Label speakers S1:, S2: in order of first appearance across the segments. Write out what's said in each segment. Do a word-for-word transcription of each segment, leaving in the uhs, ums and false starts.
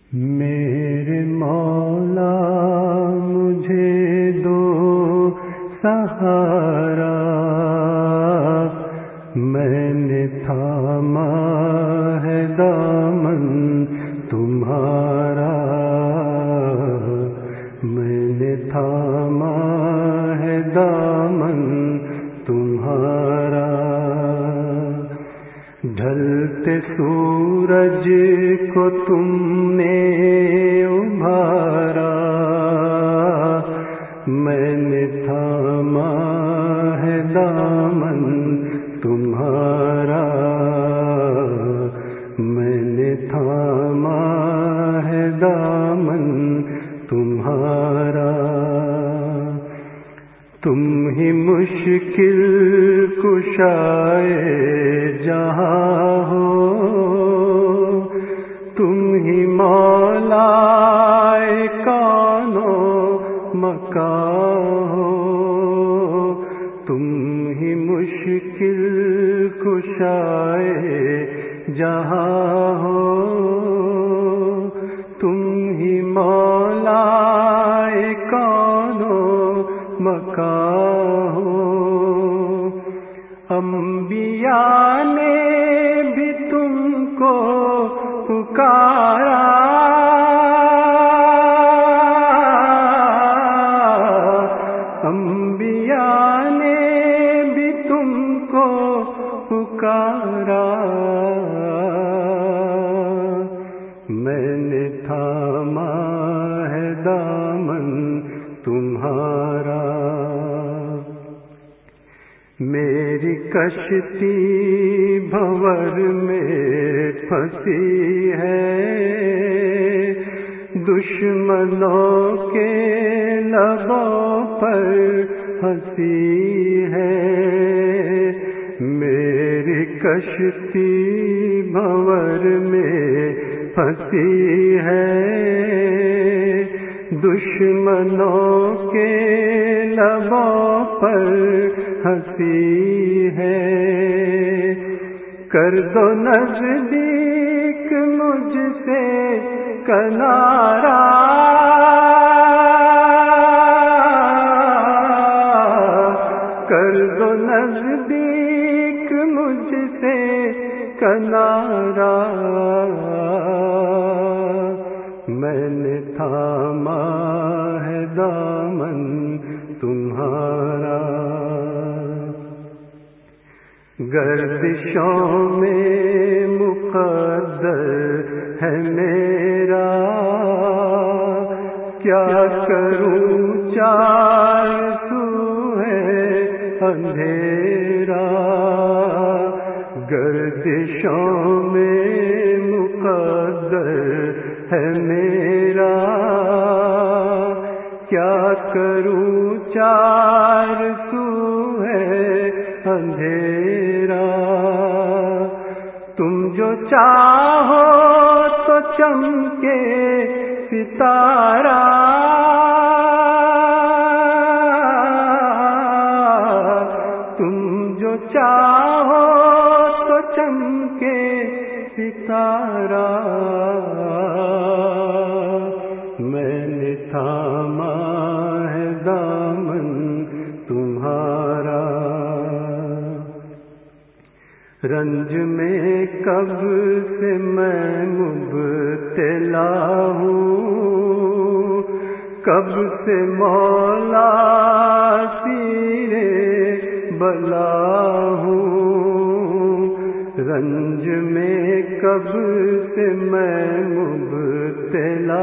S1: میرے مولا مجھے دو سہارا، میں نے تھاما ہے دامن تمہارا، میں نے تھاما ہے دامن تمہارا، ڈھلتے سورج کو تم نے ابھارا، میں نے تھاما ہے دامن تمہارا، میں نے تھاما ہے دامن تمہارا، تم ہی مشکل کشائے جہاں ہو، تم ہی مولا کون و مکان ہو، تم ہی مشکل کشائے جہاں ہو، تم ہی مولا کون و مکان ہو، انبیاء نے بھی تم کو پکارا، انبیاء نے بھی تم کو پکارا، میں نے تھاما ہے دامن تمہارا، میری کشتی بھنور میں پھنسی ہے، دشمنوں کے لبوں پر ہنسی ہے، میری کشتی بھنور میں پھنسی ہے، دشمنوں کے لبوں پر ہنسی ہے، کر دو نزدیک مجھ سے کنارہ، کر دو نزدیک مجھ سے کنارہ، میں نے تھاما ہے دامن تمہارا، گردشوں میں مقدر ہے میرا، کیا کروں چار سو ہے اندھیرا، گردشوں میں مقدر ہے میرا، کیا کروں چار سو ہے اندھیرا، تم جو چاہو تو چمکے ستارہ، تم جو چاہو تو چمکے ستارہ، میں نے تھاما ہے دامن تمہارا، رنج میں کب سے میں مبتلا ہوں، کب سے مولا سیرے بلا ہوں، رنج میں کب سے میں مبتلا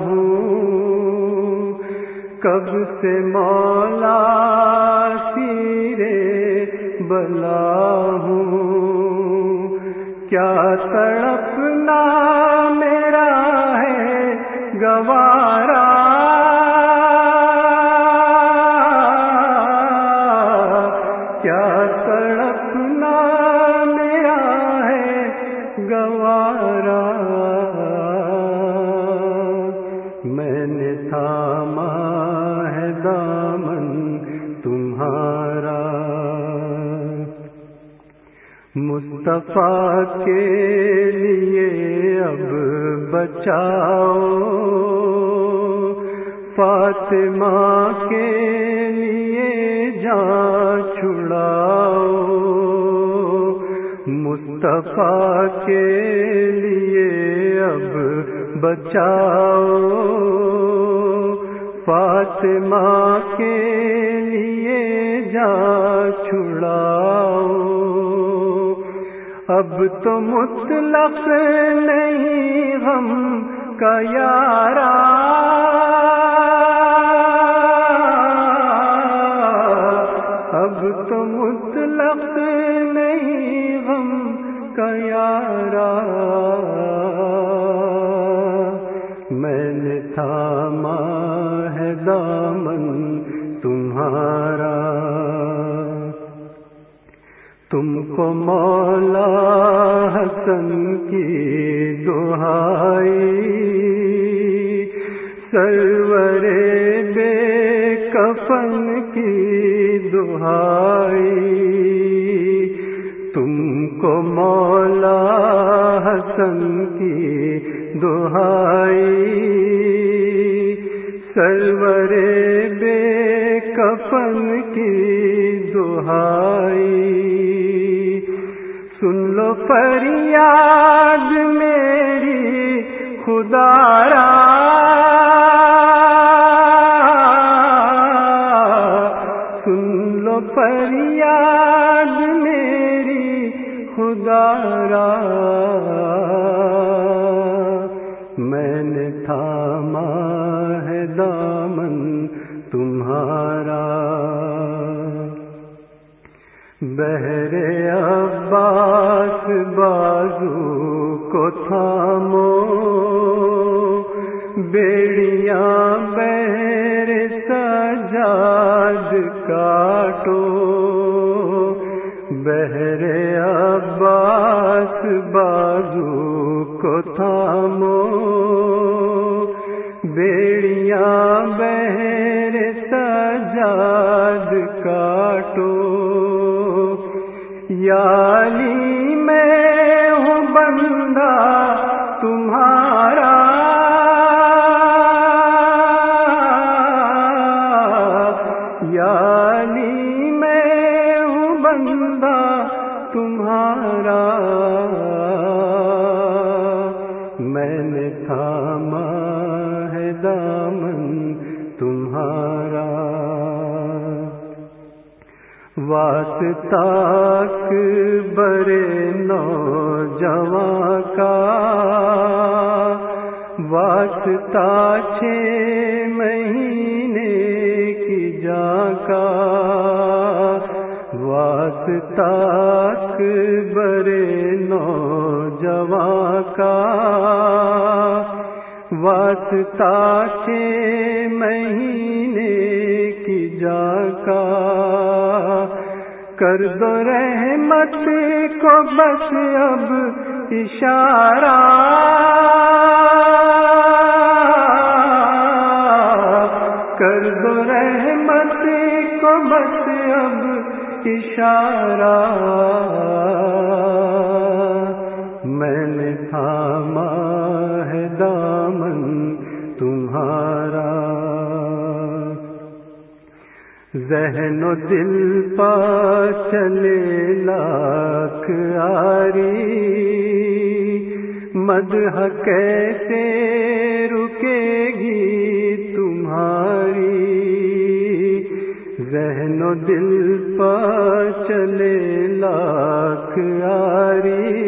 S1: ہوں، کب سے مولا سیرے بلا ہوں، کیا تڑپنا میرا ہے گوارا، کیا تڑپنا میرا ہے گوارا، میں نے تھاما ہے دامن تمہارا، مصطفیٰ کے لیے اب بچاؤ، فاطمہ کے لیے جان چھڑاؤ، مصطفیٰ کے لیے اب بچاؤ، فاطمہ کے لیے جان چھڑاؤ، اب تو مطلق نہیں غم کا یارا، اب تو مطلق نہیں غم کا یارا، میں نے تھاما ہے دامن تمہارا، تم کو مولا حسن کی دہائی، سرور بے کفن کی دہائی، تم کو مولا حسن کی دہائی، سرور بے کفن کی دہائی، سن لو فریاد میری خدا را، سن لو فریاد میری خدا را، میں نے تھاما ہے دامن تمہارا، بحر عباس بازو کو تھامو، بیڑیاں بحر سجاد کاٹو، بحر عباس بازو کو تھامو، بیڑیاں بحر سجاد کاٹو، یا علی میں ہوں بندہ تمہارا، یا علی میں ہوں بندہ تمہارا، میں نے تھاما ہے دامن تمہارا، واسطہ برے نوجواں کا، واسطہ چھ مہینے کی جان کا، واسطہ برے نوجواں کا، واسطہ چھ مہینے کی جان کا، کر دو رحمت کو بس اب اشارہ، کر دو رحمت کو بس اب اشارہ، میں نے تھاما ہے دامن تمہارا، ذہن و دل پا چلے لاکھ آری، مدح کیسے رکے گی تمہاری، ذہن و دل پا چلے لاکھ آری،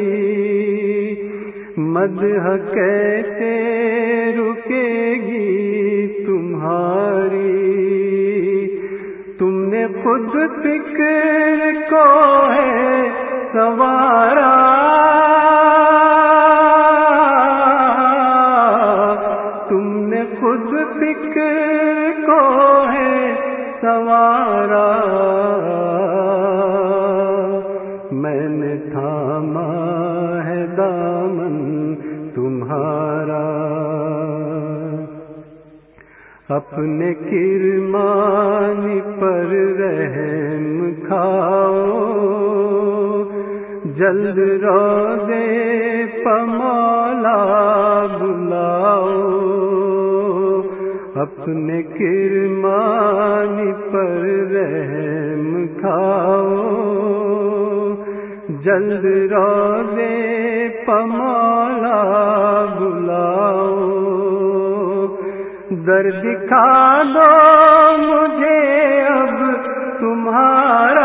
S1: مدح کیسے رکے گی تمہاری، تم نے خود فکر کو ہے سوارا، تم نے خود فکر کو ہے سوارا، میں نے تھاما ہے دامن تمہارا، اپنے کرمان پر رحم کھاؤ، جلد روزے پہ مولا اپنے کرمان پر رحم کھاؤ، جلد روزے پمولا بلاؤ، در دکھا دو مجھے اب تمہارا،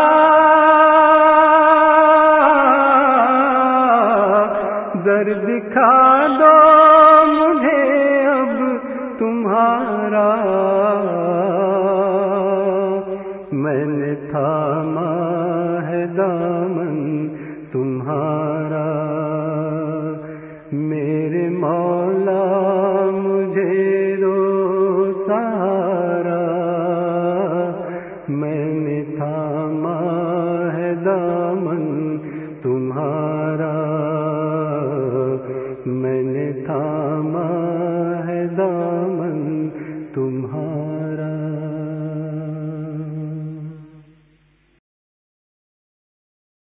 S1: در دکھا دو مجھے اب تمہارا، میں نے تھاما ہے دامن تمہارا،